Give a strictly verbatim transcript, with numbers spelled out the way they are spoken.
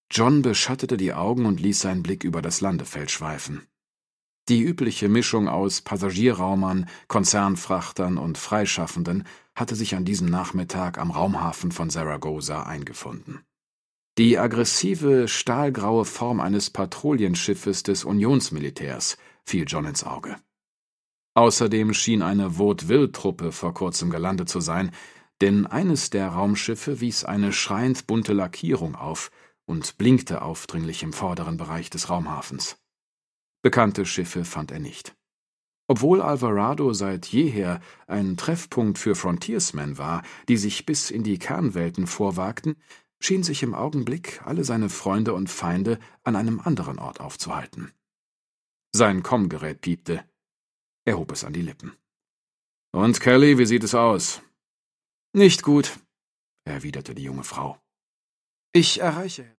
John beschattete die Augen und ließ seinen Blick über das Landefeld schweifen. Die übliche Mischung aus Passagierraumern, Konzernfrachtern und Freischaffenden hatte sich an diesem Nachmittag am Raumhafen von Zaragoza eingefunden. Die aggressive, stahlgraue Form eines Patrouillenschiffes des Unionsmilitärs fiel John ins Auge. Außerdem schien eine Vaudeville-Truppe vor kurzem gelandet zu sein, denn eines der Raumschiffe wies eine schreiend bunte Lackierung auf und blinkte aufdringlich im vorderen Bereich des Raumhafens. Bekannte Schiffe fand er nicht. Obwohl Alvarado seit jeher ein Treffpunkt für Frontiersmen war, die sich bis in die Kernwelten vorwagten, schien sich im Augenblick alle seine Freunde und Feinde an einem anderen Ort aufzuhalten. Sein Kommgerät piepte. Er hob es an die Lippen. »Und, Kelly, wie sieht es aus?« »Nicht gut«, erwiderte die junge Frau. »Ich erreiche